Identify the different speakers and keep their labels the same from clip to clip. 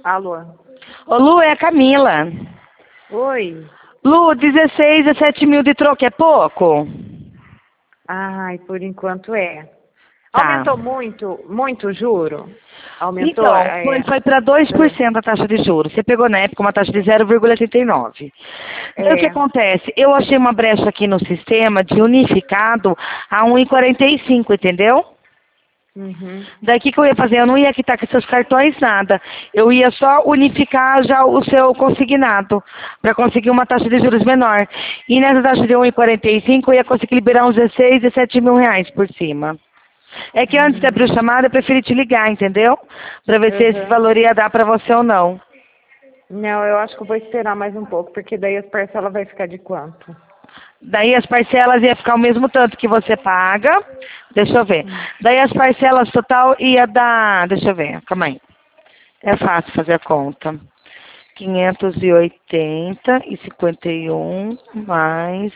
Speaker 1: Alô?
Speaker 2: Ô, Lu, é a Camila.
Speaker 1: Oi.
Speaker 2: Lu, 16 a 7 mil de troco é pouco?
Speaker 1: Ai, por enquanto é.
Speaker 2: Tá.
Speaker 1: Aumentou muito o juro? Aumentou?
Speaker 2: Então, foi para 2% a taxa de juros. Você pegou na época uma taxa de 0,89. Daí o que acontece? Eu achei uma brecha aqui no sistema de unificado a 1,45, entendeu?
Speaker 1: Uhum.
Speaker 2: Daí o que eu ia fazer? Eu não ia quitar com seus cartões nada. Eu ia só unificar já o seu consignado para conseguir uma taxa de juros menor. E nessa taxa de 1,45 eu ia conseguir liberar uns 16 e 7 mil reais por cima. É que antes de abrir o chamado eu preferi te ligar, entendeu? Para ver se esse valor ia dar para você ou não.
Speaker 1: Não, eu acho que eu vou esperar mais um pouco, porque daí as parcelas vai ficar de quanto?
Speaker 2: Daí as parcelas ia ficar o mesmo tanto que você paga. Deixa eu ver. Daí as parcelas total ia dar. Deixa eu ver, calma aí. É fácil fazer a conta. 580,51 mais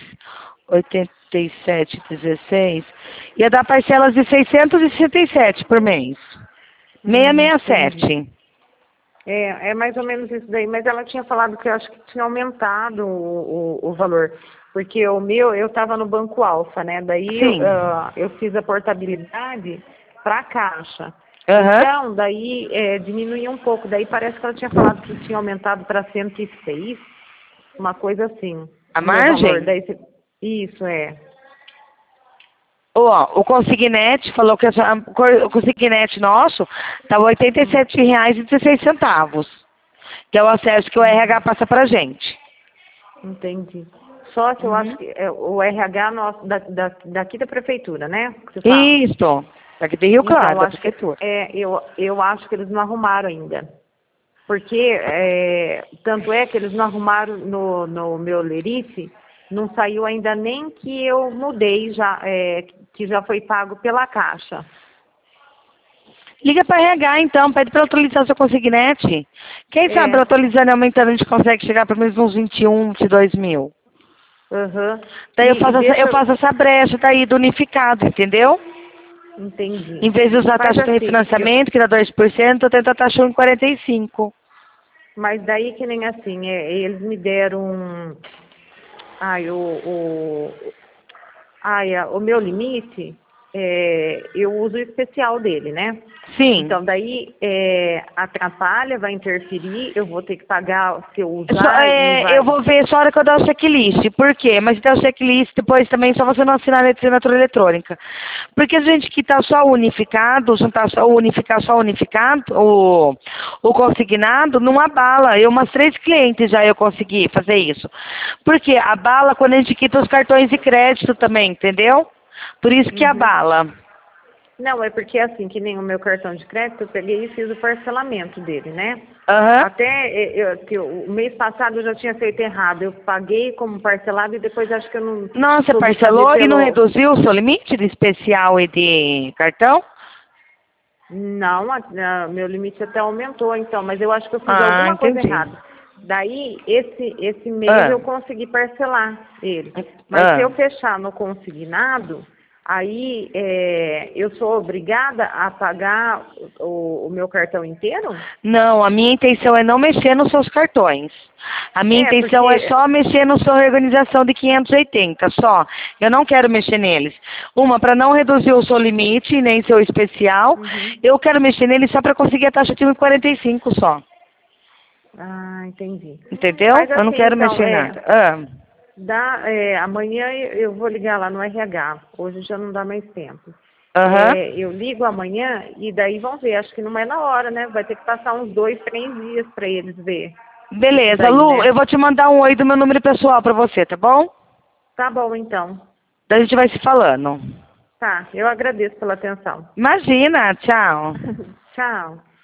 Speaker 2: 87,16. Ia dar parcelas de 667 por mês. 667.
Speaker 1: É mais ou menos isso daí, mas ela tinha falado que eu acho que tinha aumentado o valor, porque o meu, eu estava no Banco Alfa, né? Daí
Speaker 2: Sim.
Speaker 1: eu fiz a portabilidade para a Caixa.
Speaker 2: Aham.
Speaker 1: Então, daí diminuiu um pouco, daí parece que ela tinha falado que tinha aumentado para 106, uma coisa assim.
Speaker 2: A
Speaker 1: O meu valor,
Speaker 2: margem?
Speaker 1: daí isso é.
Speaker 2: Ó, o consignete falou que o consignete nosso tá R$ 87,16, que é o acesso que o RH passa pra gente.
Speaker 1: Entendi. Só que eu acho que o RH nosso, daqui da prefeitura, né? Que você fala.
Speaker 2: Isso, daqui de Rio Claro,
Speaker 1: Então,
Speaker 2: da
Speaker 1: acho que,
Speaker 2: prefeitura.
Speaker 1: eu acho que eles não arrumaram ainda. Porque, tanto é que eles não arrumaram no meu Lerice, não saiu ainda nem que eu mudei, já, que já foi pago pela Caixa.
Speaker 2: Liga pra RH então, pede pra atualizar seu consignete. Quem sabe atualizando e aumentando a gente consegue chegar pelo menos uns 21, 22 mil.
Speaker 1: Uhum.
Speaker 2: Daí eu faço essa brecha daí do unificado, entendeu?
Speaker 1: Entendi.
Speaker 2: Em vez de usar a
Speaker 1: Faz
Speaker 2: taxa de
Speaker 1: assim,
Speaker 2: refinanciamento, que dá 2%, eu tento a taxa 1,45.
Speaker 1: mas daí que nem assim, eles me deram ai, o meu limite, eu uso o especial dele, né?
Speaker 2: Sim.
Speaker 1: Então, daí atrapalha, vai interferir, eu vou ter que pagar se eu usar e vai.
Speaker 2: Eu vou ver só a hora que eu dar o checklist. Por quê? Mas se der o checklist, depois também só você não assinar a assinatura eletrônica. Porque a gente que está só unificado, juntar só unificado, o consignado, não abala. Eu, umas 3 clientes já eu consegui fazer isso. Porque abala quando a gente quita os cartões de crédito também, entendeu? Por isso que abala.
Speaker 1: Não, é porque assim, que nem o meu cartão de crédito, eu peguei e fiz o parcelamento dele, né?
Speaker 2: Aham.
Speaker 1: Até o mês passado eu já tinha feito errado. Eu paguei como parcelado e depois acho que eu não
Speaker 2: Nossa, você
Speaker 1: soube
Speaker 2: parcelou
Speaker 1: fazer
Speaker 2: e não reduziu o seu limite de especial e de cartão?
Speaker 1: Não, meu limite até aumentou então, mas eu acho que eu fiz alguma coisa
Speaker 2: Entendi.
Speaker 1: errada. Daí, esse mês eu consegui parcelar ele. Mas se eu fechar no consignado, aí eu sou obrigada a pagar o meu cartão inteiro?
Speaker 2: Não, a minha intenção é não mexer nos seus cartões. A minha intenção é só mexer na sua organização de 580, só. Eu não quero mexer neles. Uma, para não reduzir o seu limite, nem seu especial. Eu quero mexer neles só para conseguir a taxa de 1,45 só.
Speaker 1: Ah, entendi.
Speaker 2: Entendeu?
Speaker 1: Faz
Speaker 2: Eu não
Speaker 1: assim,
Speaker 2: quero
Speaker 1: então,
Speaker 2: mexer em nada.
Speaker 1: amanhã eu vou ligar lá no RH. Hoje já não dá mais tempo.
Speaker 2: Aham.
Speaker 1: Eu ligo amanhã e daí vão ver. Acho que não é na hora, né? Vai ter que passar uns 2, 3 dias para eles ver.
Speaker 2: Beleza,
Speaker 1: Daí,
Speaker 2: Lu,
Speaker 1: né?
Speaker 2: eu vou te mandar um oi do meu número pessoal para você, tá bom?
Speaker 1: Tá bom, então.
Speaker 2: Daí a gente vai se falando.
Speaker 1: Tá, eu agradeço pela atenção.
Speaker 2: Imagina, tchau.
Speaker 1: Tchau.